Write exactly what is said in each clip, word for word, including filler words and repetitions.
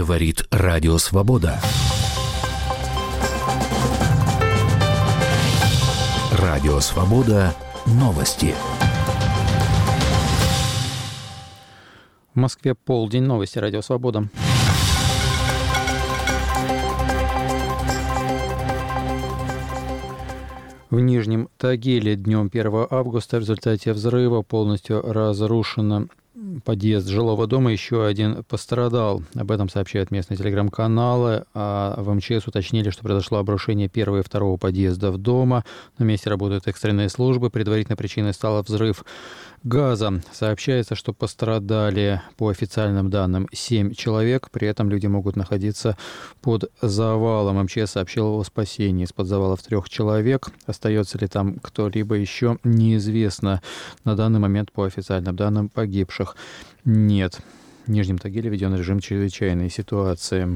Говорит Радио Свобода. Радио Свобода. Новости. В Москве полдень. Новости. Радио Свобода. В Нижнем Тагиле днем первого августа в результате взрыва полностью разрушено подъезд жилого дома, еще один пострадал. Об этом сообщают местные телеграм-каналы. А в МЧС уточнили, что произошло обрушение первого и второго подъездов дома. На месте работают экстренные службы. Предварительной причиной стал взрыв газа. Сообщается, что пострадали, по официальным данным, семь человек. При этом люди могут находиться под завалом. МЧС сообщил о спасении из-под завалов трех человек. Остается ли там кто-либо еще, неизвестно. На данный момент, по официальным данным, погибших нет. В Нижнем Тагиле введен режим чрезвычайной ситуации.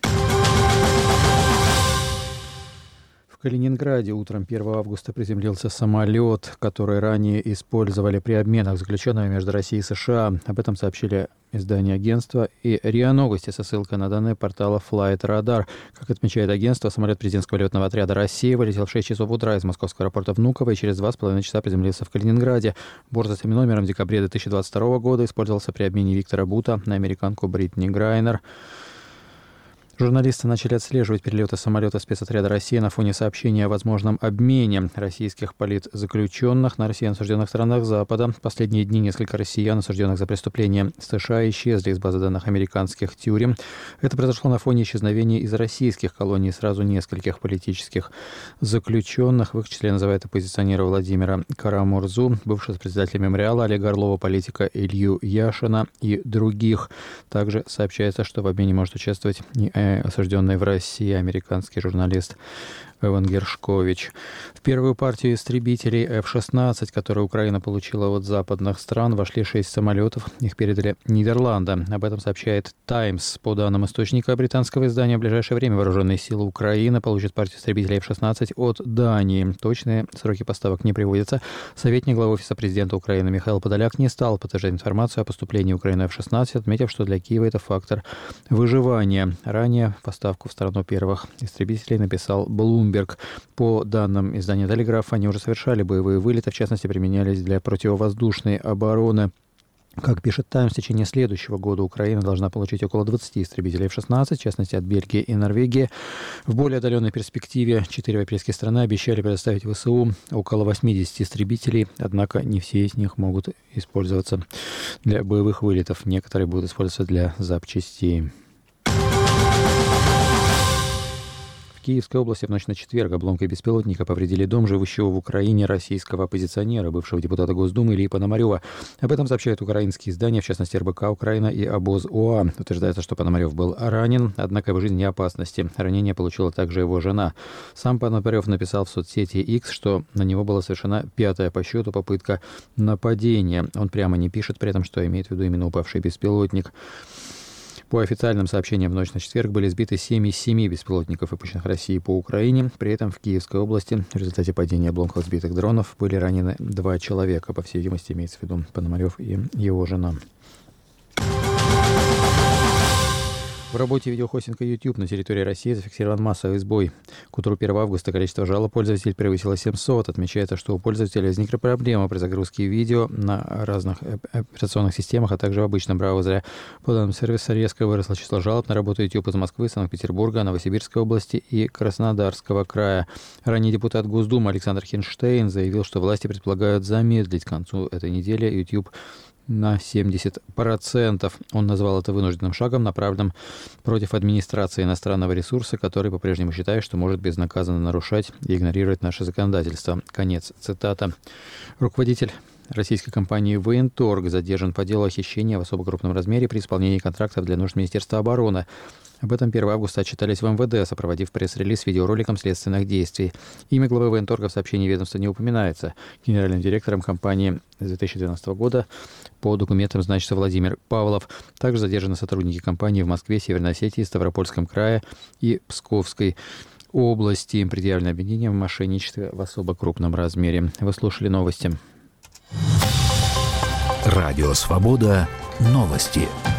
В Калининграде утром первого августа приземлился самолет, который ранее использовали при обменах заключенными между Россией и США. Об этом сообщили издание агентства и РИА Новости со ссылкой на данные портала Flight Radar. Как отмечает агентство, самолет президентского летного отряда России вылетел в шесть часов утра из московского аэропорта Внуково и через два с половиной часа приземлился в Калининграде. Борт с этим номером в декабре две тысячи двадцать второго года использовался при обмене Виктора Бута на американку Бритни Грайнер. Журналисты начали отслеживать перелеты самолета спецотряда России на фоне сообщения о возможном обмене российских политзаключенных на россиян, осужденных в странах Запада. В последние дни несколько россиян, осужденных за преступления США, исчезли из базы данных американских тюрем. Это произошло на фоне исчезновения из российских колоний сразу нескольких политических заключенных. В их числе называют оппозиционера Владимира Карамурзу, бывшего председателя мемориала, Олега Орлова, политика Илью Яшина и других. Также сообщается, что в обмене может участвовать и осужденный в России американский журналист Эван Гершкович. В первую партию истребителей эф шестнадцать, которую Украина получила от западных стран, вошли шесть самолетов. Их передали Нидерланды. Об этом сообщает «Таймс». По данным источника британского издания, в ближайшее время вооруженные силы Украины получат партию истребителей эф шестнадцать от Дании. Точные сроки поставок не приводятся. Советник главы Офиса президента Украины Михаил Подоляк не стал подтверждать информацию о поступлении Украины эф шестнадцать, отметив, что для Киева это фактор выживания. Ранее поставку в страну первых истребителей написал Блумберг. По данным издания «Телеграф», они уже совершали боевые вылеты, в частности, применялись для противовоздушной обороны. Как пишет «Таймс», в течение следующего года Украина должна получить около двадцати истребителей эф шестнадцать, в частности, от Бельгии и Норвегии. В более отдаленной перспективе четыре европейские страны обещали предоставить ВСУ около восьмидесяти истребителей, однако не все из них могут использоваться для боевых вылетов. Некоторые будут использоваться для запчастей. В Киевской области в ночь на четверг обломкой беспилотника повредили дом живущего в Украине российского оппозиционера, бывшего депутата Госдумы Ильи Пономарёва. Об этом сообщают украинские издания, в частности эр бэ ка Украина и Обоз.ОА. Утверждается, что Пономарёв был ранен, однако его жизнь не опасности. Ранение получила также его жена. Сам Пономарёв написал в соцсети X, что на него была совершена пятая по счету попытка нападения. Он прямо не пишет при этом, что имеет в виду именно упавший беспилотник. По официальным сообщениям, в ночь на четверг были сбиты семь из семи беспилотников, выпущенных Россией по Украине. При этом в Киевской области в результате падения обломков сбитых дронов были ранены два человека. По всей видимости, имеется в виду Пономарёв и его жена. В работе видеохостинга YouTube на территории России зафиксирован массовый сбой. К утру первого августа количество жалоб пользователей превысило семьсот. Отмечается, что у пользователей возникла проблема при загрузке видео на разных операционных системах, а также в обычном браузере. По данным сервиса, резко выросло число жалоб на работу YouTube из Москвы, Санкт-Петербурга, Новосибирской области и Краснодарского края. Ранее депутат Госдумы Александр Хинштейн заявил, что власти предполагают замедлить к концу этой недели YouTube на семьдесят процентов. Он назвал это вынужденным шагом, направленным против администрации иностранного ресурса, который по-прежнему считает, что может безнаказанно нарушать и игнорировать наше законодательство. Конец цитата. Руководитель российской компании «Военторг» задержан по делу о хищении в особо крупном размере при исполнении контрактов для нужд Министерства обороны. Об этом первого августа отчитались в эм вэ дэ, сопроводив пресс-релиз с видеороликом следственных действий. Имя главы Военторга в сообщении ведомства не упоминается. Генеральным директором компании с две тысячи двенадцатого года по документам значится Владимир Павлов. Также задержаны сотрудники компании в Москве, Северной Осетии, Ставропольском крае и Псковской области. Им предъявлено обвинение в мошенничестве в особо крупном размере. Вы слушали новости. Радио «Свобода». Новости.